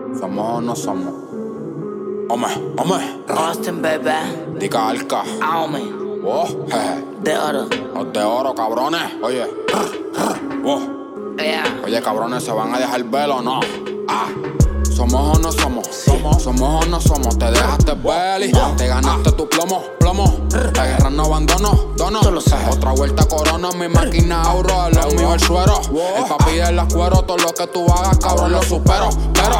¿Somos o no somos? Ome. Austin, baby. Dica Alca. Aome. Oh, jeje. De oro. Los de oro, cabrones. Oye. Oh. Yeah. Oye, cabrones, ¿se van a dejar ver o no? ¿Somos o no somos? Sí. ¿Somos o no somos? Te dejaste ver, te ganaste tu plomo. La guerra no abandono, Tú lo sabes. Otra vuelta corona, mi máquina auro, el mío el suero. El papi de las cuero, todo lo que tú hagas, cabrón, lo supero. Pero,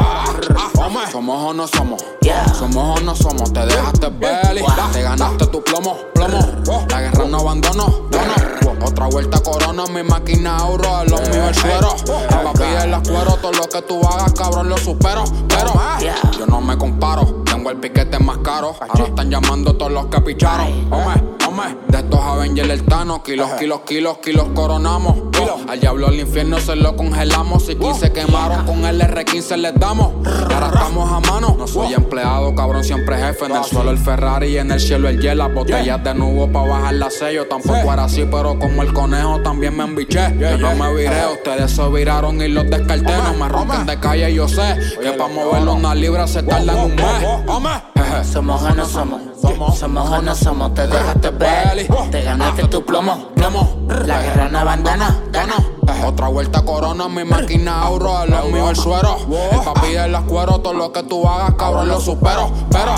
¿somos o no somos? Yeah. ¿Somos o no somos? Te dejaste ver, te ganaste tu plomo. La guerra no abandono, Otra vuelta corona, mi máquina auro, el mío el suero. El papi de las cuero, todo lo que tú hagas, cabrón, lo supero. Pero, yo no me comparo, tengo el piquete más caro. Ahora están llamando todos los que picharon. De estos Avengers el Thanos, kilos coronamos. Al diablo al infierno se lo congelamos. Si 15 quemaron, con el R15 les damos. Ahora estamos a mano. No soy empleado, cabrón, siempre jefe. En el suelo el Ferrari y en el cielo el jet. Las botellas de nubo pa' bajar la sello. Tampoco era así, pero como el conejo también me embiché. Yo no me viré, ustedes se viraron y los descarté. No me rompen de calle, yo sé que pa' moverlo una libra se tardan un mes. Somos o no somos. Somos o no somos. Te dejaste ver. Te ganaste tu plomo. La guerra no abandona. Otra vuelta corona, mi máquina auro, el mío el suero. El papi de las cuero, todo lo que tú hagas, cabrón, lo supero. Pero,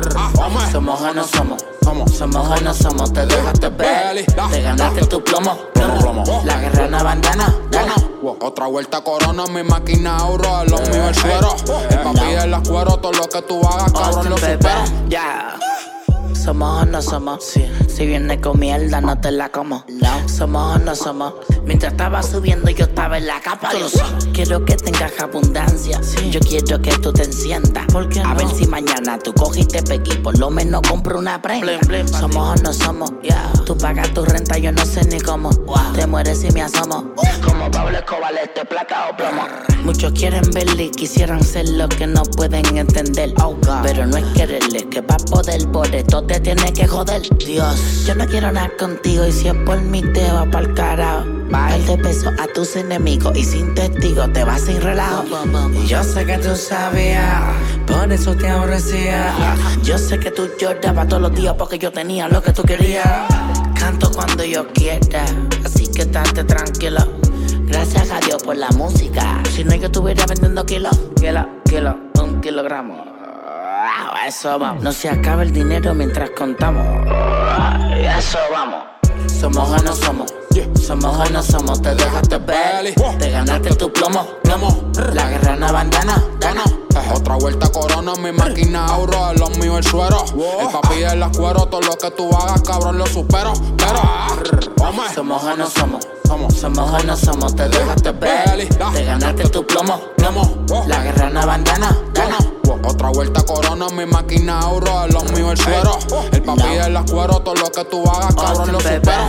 Somos o no somos. Somos o no somos. Te dejaste ver. Te ganaste tu plomo. La guerra no abandona. Otra vuelta corona, mi máquina auro, el mío el suero. El papi de las cuero, todo lo que tú hagas, cabrón, lo supero. Yeah. Somos o no somos. Si viene con mierda, no te la como. Somos o no somos. Mientras estaba subiendo, yo estaba en la capa. Quiero que tengas abundancia. Yo quiero que tú te enciendas. A ver si mañana tú cogiste pequi, por lo menos compro una prenda. Somos o no somos. Tú pagas tu renta, yo no sé ni cómo. Te mueres si me asomo. Como Pablo Escobar, este plata o plomo. Muchos quieren verle y quisieran ser lo que no pueden entender. Pero no es quererle, que para poder por esto te tienes que joder. Dios, yo no quiero nada contigo y si es por mí te va pa'l carajo. Bajar de peso a tus enemigos y sin testigos te vas sin relajo. Y yo sé que tú sabías, por eso te aborrecía. Yo sé que tú llorabas todos los días porque yo tenía lo que tú querías. Canto cuando yo quiera, así que estate tranquilo. Gracias a Dios por la música. Si no, yo estuviera vendiendo kilos. Un kilogramo. Eso vamos. No se acaba el dinero mientras contamos. Eso vamos. Somos o no somos. Somos o no somos. Te dejaste ver. Te ganaste tu plomo. La guerra no abandona. Otra vuelta corona, mi máquina auro, el mío el suero. El papi de las cuero, todo lo que tú hagas, cabrón, lo supero. Pero, somos o no somos. Somos o no somos. Te dejaste ver. Te ganaste tu plomo. La guerra no abandona. Otra vuelta corona, mi máquina auro, el mío el suero. El papi de las cuero, todo lo que tú hagas, cabrón, lo supero.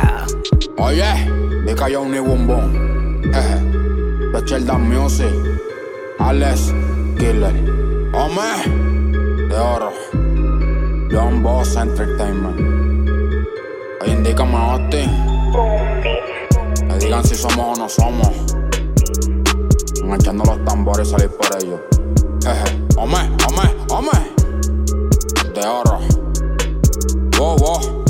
Oye, Dica Johnny Boom Boom. The Sheldon Music. Alex Killer. De oro. John Boss Entertainment. Oye, indícame, Austin. Me digan si somos o no somos. Echando los tambores y salir por ellos. De oro. Wow.